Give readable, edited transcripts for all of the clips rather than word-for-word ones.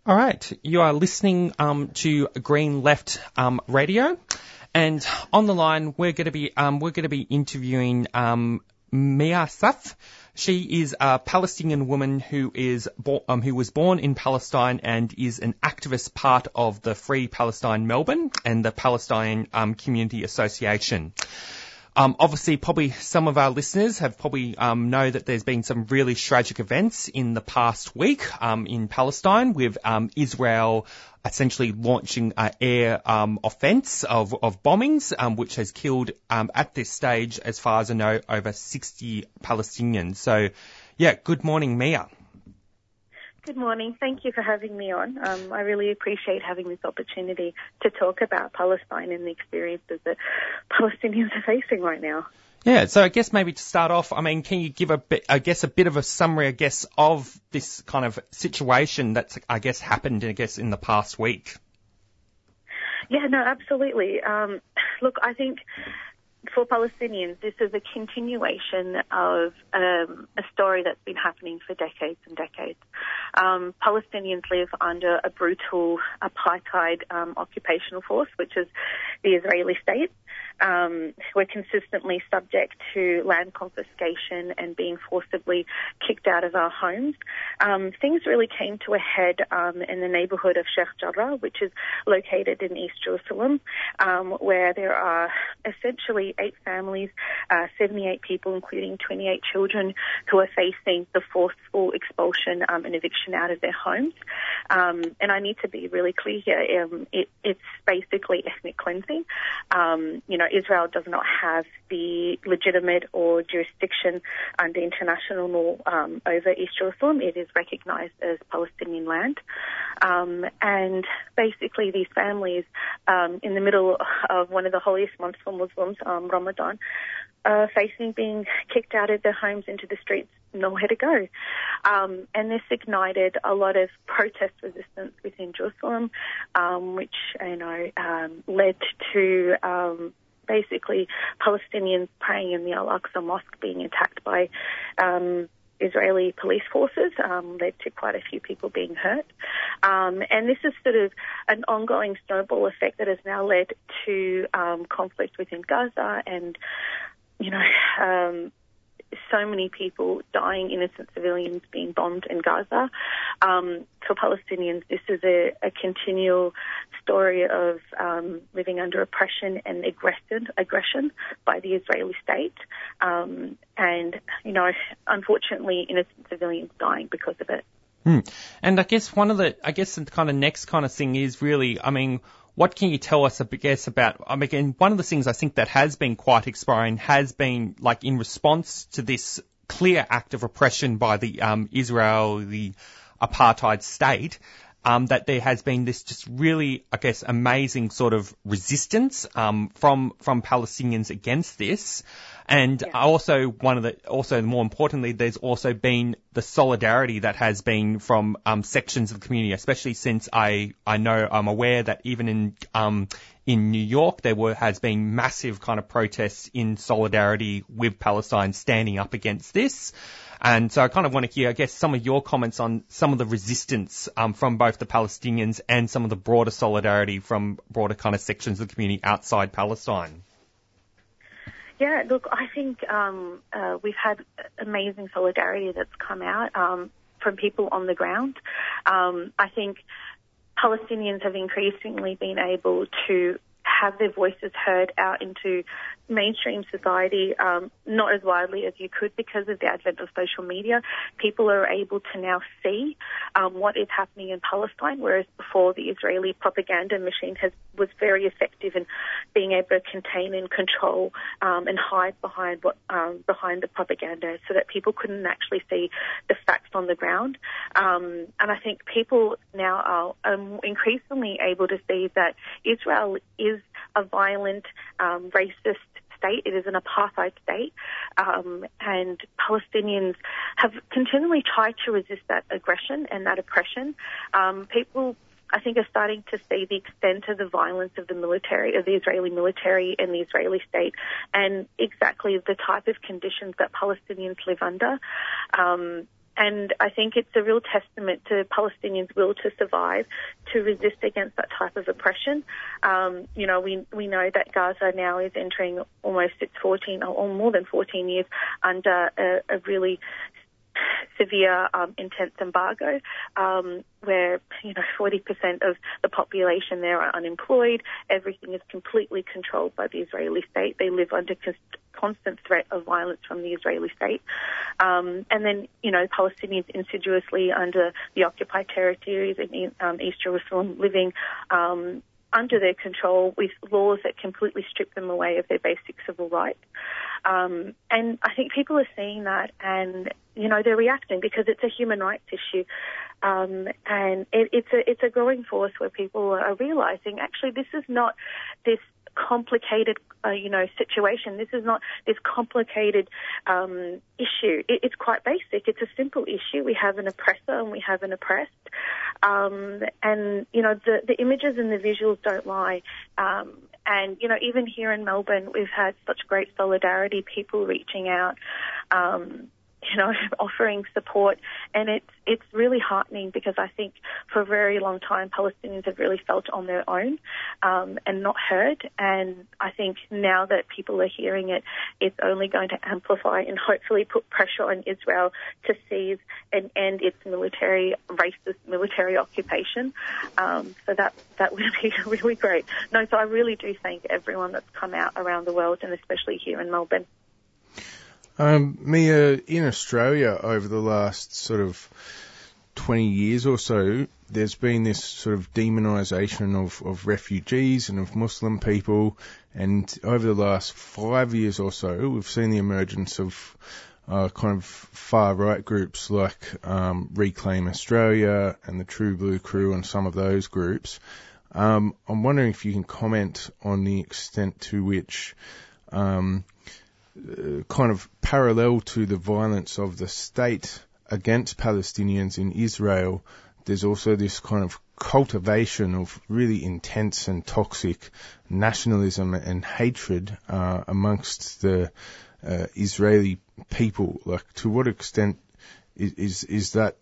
All right, you are listening to Green Left Radio, and on the line we're going to be interviewing Mia Saf. She is a Palestinian woman who was born in Palestine and is an activist part of the Free Palestine Melbourne and the Palestine Community Association. Obviously, probably some of our listeners have probably know that there's been some really tragic events in the past week in Palestine with Israel essentially launching an air offence of bombings, which has killed at this stage, as far as I know, over 60 Palestinians. So, yeah, good morning, Mia. Good morning. Thank you for having me on. I really appreciate having this opportunity to talk about Palestine and the experiences that Palestinians are facing right now. Yeah, so I guess maybe to start off, I mean, can you give a bit of a summary, of this kind of situation that's, happened, in the past week? Yeah, no, absolutely. Look, I think for Palestinians, this is a continuation of a story that's been happening for decades and decades. Palestinians live under a brutal apartheid occupational force, which is the Israeli state. We're consistently subject to land confiscation and being forcibly kicked out of our homes. Things really came to a head in the neighbourhood of Sheikh Jarrah, which is located in East Jerusalem, where there are essentially 8 families, 78 people, including 28 children, who are facing the forceful expulsion and eviction out of their homes. And I need to be really clear here. It's basically ethnic cleansing. Israel does not have the legitimate or jurisdiction under international law over East Jerusalem. It is recognised as Palestinian land. And basically these families, in the middle of one of the holiest months for Muslims, Ramadan, facing being kicked out of their homes into the streets, nowhere to go. And this ignited a lot of protest resistance within Jerusalem, which, led to basically Palestinians praying in the Al-Aqsa Mosque being attacked by Israeli police forces, led to quite a few people being hurt. And this is sort of an ongoing snowball effect that has now led to conflict within Gaza and, so many people dying, innocent civilians being bombed in Gaza. For Palestinians, this is a continual story of living under oppression and aggression by the Israeli state. And, unfortunately, innocent civilians dying because of it. And I guess the kind of next kind of thing is really, what can you tell us, about, one of the things I think that has been quite inspiring has been, in response to this clear act of oppression by the the apartheid state, that there has been this just really, amazing sort of resistance from Palestinians against this. And also more importantly, there's also been the solidarity that has been from sections of the community, especially since I'm aware that even in New York has been massive kind of protests in solidarity with Palestine standing up against this. And so I kind of want to hear, some of your comments on some of the resistance from both the Palestinians and some of the broader solidarity from broader kind of sections of the community outside Palestine. Yeah, look, I think we've had amazing solidarity that's come out from people on the ground. I think Palestinians have increasingly been able to have their voices heard out into mainstream society, not as widely as you could because of the advent of social media. People are able to now see what is happening in Palestine, whereas before the Israeli propaganda machine was very effective in being able to contain and control and hide behind the propaganda, so that people couldn't actually see the facts on the ground. And I think people now are increasingly able to see that Israel is a violent, racist state. It is an apartheid state, and Palestinians have continually tried to resist that aggression and that oppression. People, I think, are starting to see the extent of the violence of the military, of the Israeli military and the Israeli state, and exactly the type of conditions that Palestinians live under. And I think it's a real testament to Palestinians' will to survive, to resist against that type of oppression. We know that Gaza now is entering almost its 14 or more than 14 years under a really severe, intense embargo, where 40% of the population there are unemployed. Everything is completely controlled by the Israeli state. They live under constant threat of violence from the Israeli state. And then, Palestinians insidiously under the occupied territories in East Jerusalem living under their control with laws that completely strip them away of their basic civil rights. And I think people are seeing that and, they're reacting because it's a human rights issue. And it's a growing force where people are realizing actually this is not this complicated, situation. This is not this complicated issue. It's quite basic. It's a simple issue. We have an oppressor and we have an oppressed. And, the images and the visuals don't lie. And, even here in Melbourne, we've had such great solidarity, people reaching out, offering support. And it's really heartening because I think for a very long time, Palestinians have really felt on their own and not heard. And I think now that people are hearing it, it's only going to amplify and hopefully put pressure on Israel to seize and end its racist military occupation. So that would be really great. No, so I really do thank everyone that's come out around the world and especially here in Melbourne. Mia, in Australia over the last sort of 20 years or so, there's been this sort of demonisation of refugees and of Muslim people, and over the last 5 years or so, we've seen the emergence of kind of far-right groups like Reclaim Australia and the True Blue Crew and some of those groups. I'm wondering if you can comment on the extent to which kind of parallel to the violence of the state against Palestinians in Israel, there's also this kind of cultivation of really intense and toxic nationalism and hatred amongst the Israeli people. Like, to what extent is that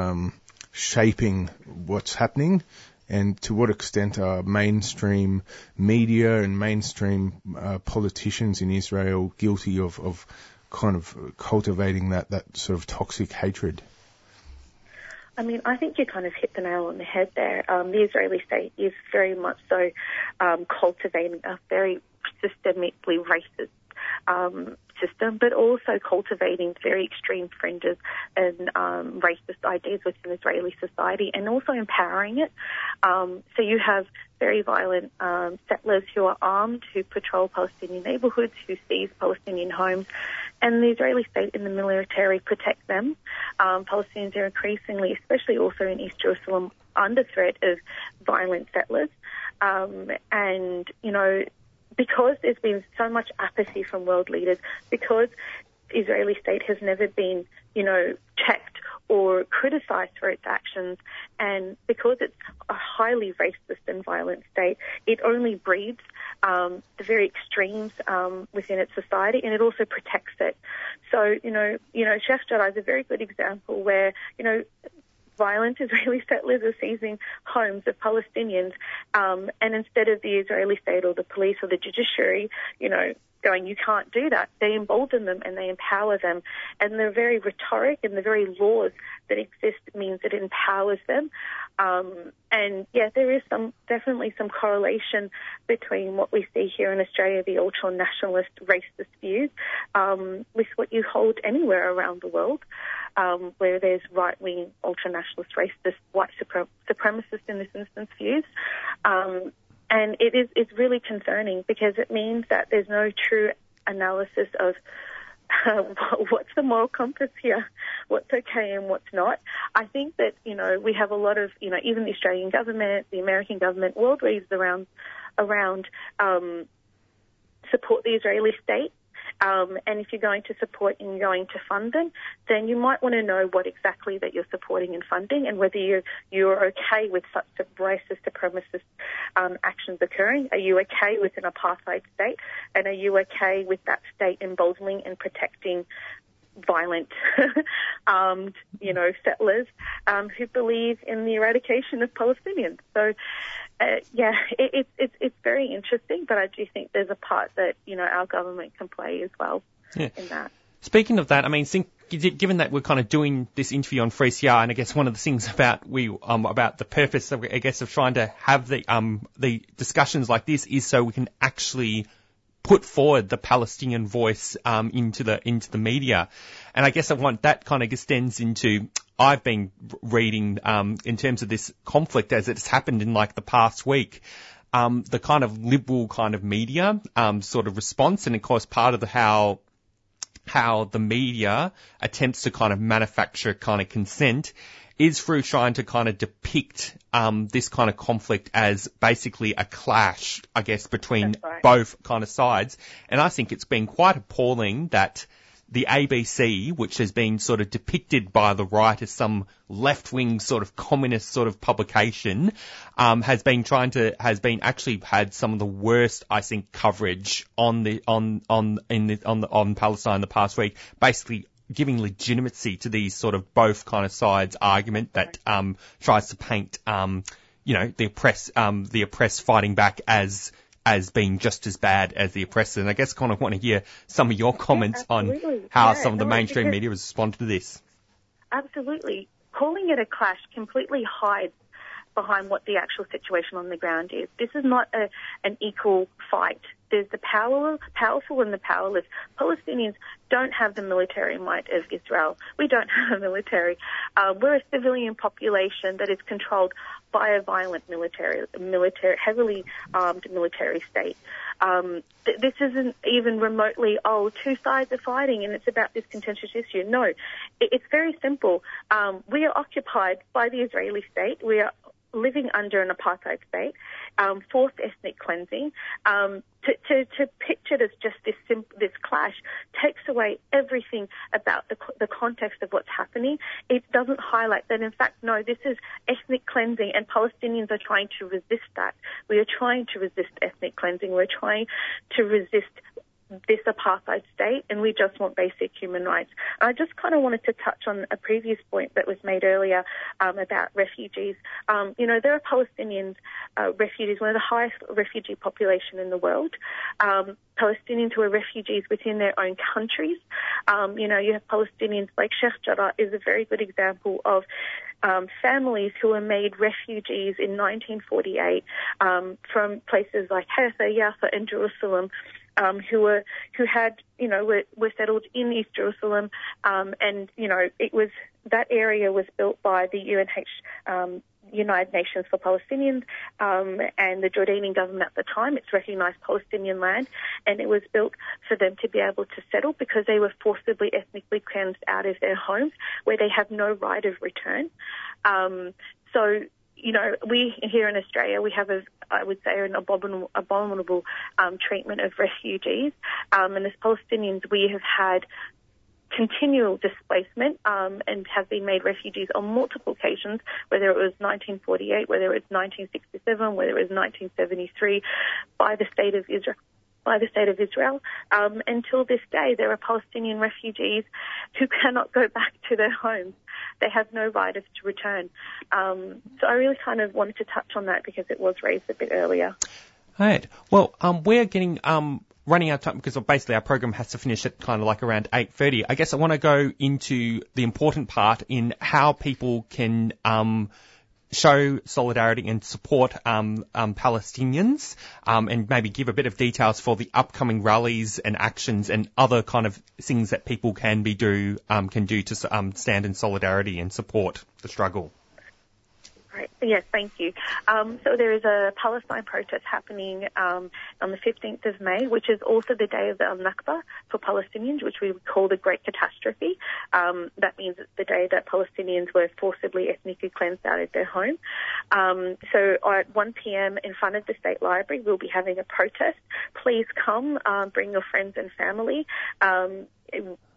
shaping what's happening? And to what extent are mainstream media and mainstream politicians in Israel guilty of kind of cultivating that sort of toxic hatred? I mean, I think you kind of hit the nail on the head there. The Israeli state is very much so cultivating a very systemically racist system, but also cultivating very extreme fringes and racist ideas within Israeli society and also empowering it. So you have very violent settlers who are armed, who patrol Palestinian neighborhoods, who seize Palestinian homes, and the Israeli state and the military protect them. Palestinians are increasingly, especially also in East Jerusalem, under threat of violent settlers. And, because there's been so much apathy from world leaders, because the Israeli state has never been, checked or criticized for its actions, and because it's a highly racist and violent state, it only breeds the very extremes within its society, and it also protects it. So, Sheikh Jarrah is a very good example where, violent Israeli settlers are seizing homes of Palestinians, and instead of the Israeli state or the police or the judiciary, going, you can't do that, they embolden them and they empower them. And the very rhetoric and the very laws that exist means it empowers them. And there is definitely some correlation between what we see here in Australia, the ultra-nationalist racist views, with what you hold anywhere around the world, where there's right-wing ultra-nationalist racist white supremacist in this instance views. And it's really concerning because it means that there's no true analysis of what's the moral compass here, what's okay and what's not. I think that, we have a lot of, even the Australian government, the American government, world leaders around support the Israeli state. And if you're going to support and you're going to fund them, then you might want to know what exactly that you're supporting and funding, and whether you're okay with such racist, supremacist actions occurring. Are you okay with an apartheid state? And are you okay with that state emboldening and protecting violent, armed, settlers who believe in the eradication of Palestinians. So, it's very interesting, but I do think there's a part that, our government can play as well in that. Speaking of that, I mean, given that we're kind of doing this interview on 3CR, and I guess one of the things about the purpose of, of trying to have the discussions like this is so we can actually put forward the Palestinian voice into the media. And I guess that kind of extends into, I've been reading in terms of this conflict as it's happened in like the past week, the kind of liberal kind of media sort of response, and of course part of how the media attempts to kind of manufacture kind of consent is through trying to kind of depict this kind of conflict as basically a clash, I guess, between both kind of sides. And I think it's been quite appalling that the ABC, which has been sort of depicted by the right as some left-wing sort of communist sort of publication, has been actually had some of the worst, I think, coverage on Palestine the past week, basically giving legitimacy to these sort of both kind of sides argument that tries to paint the oppressed fighting back as being just as bad as the oppressor. And I guess kind of want to hear some of your comments on how some of the mainstream media has responded to this. Absolutely. Calling it a clash completely hides behind what the actual situation on the ground is. This is not an equal fight. There's the powerful and the powerless. Palestinians don't have the military might of Israel. We don't have a military. We're a civilian population that is controlled by a violent heavily armed military state. This isn't even remotely, two sides are fighting and it's about this contentious issue. No, it's very simple. We are occupied by the Israeli state. We are living under an apartheid state, forced ethnic cleansing. To picture it as just this clash takes away everything about the context of what's happening. It doesn't highlight that, in fact, no, this is ethnic cleansing, and Palestinians are trying to resist that. We are trying to resist ethnic cleansing. We're trying to resist this apartheid state, and we just want basic human rights. I just kind of wanted to touch on a previous point that was made earlier about refugees. There are Palestinians, refugees, one of the highest refugee population in the world. Palestinians who are refugees within their own countries. You have Palestinians like Sheikh Jarrah is a very good example of families who were made refugees in 1948 from places like Haifa, Jaffa, and Jerusalem. Who were settled in East Jerusalem, and it was that area was built by the United Nations for Palestinians and the Jordanian government at the time. It's recognised Palestinian land, and it was built for them to be able to settle because they were forcibly ethnically cleansed out of their homes, where they have no right of return. We here in Australia, we have I would say, an abominable treatment of refugees. And as Palestinians, we have had continual displacement and have been made refugees on multiple occasions, whether it was 1948, whether it was 1967, whether it was 1973, by the state of Israel. Until this day, there are Palestinian refugees who cannot go back to their homes. They have no right to return. So I really kind of wanted to touch on that because it was raised a bit earlier. All right. Well, we're getting running out of time because basically our program has to finish at kind of like around 8:30. I guess I want to go into the important part in how people can show solidarity and support Palestinians, and maybe give a bit of details for the upcoming rallies and actions and other kind of things that people can do to stand in solidarity and support the struggle. Right. Yes, thank you. So there is a Palestine protest happening on the 15th of May, which is also the day of the Al-Nakba for Palestinians, which we would call the Great Catastrophe. That means it's the day that Palestinians were forcibly ethnically cleansed out of their home. So at 1 p.m. in front of the State Library, we'll be having a protest. Please come, bring your friends and family.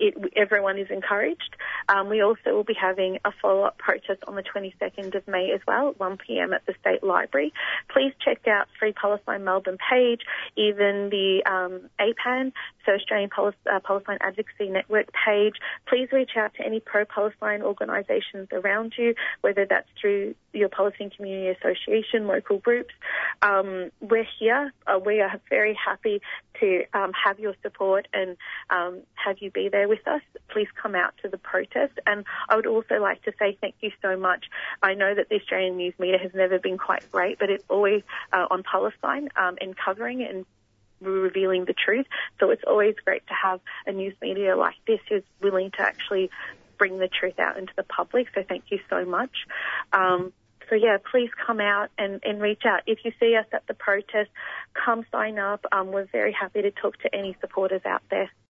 everyone is encouraged. We also will be having a follow-up protest on the 22nd of May as well, at 1 p.m. at the State Library. Please check out Free Palestine Melbourne page, even the APAN, so Australian Palestine Advocacy Network page. Please reach out to any pro-Palestine organisations around you, whether that's through your Palestinian Community Association, local groups. We're here. We are very happy to have your support and have you be there with us. Please come out to the protest. And I would also like to say thank you so much. I know that the Australian news media has never been quite great, but it's always on Palestine and covering and revealing the truth. So it's always great to have a news media like this who's willing to actually bring the truth out into the public. So thank you so much. So, yeah, please come out and reach out. If you see us at the protest, come sign up. We're very happy to talk to any supporters out there.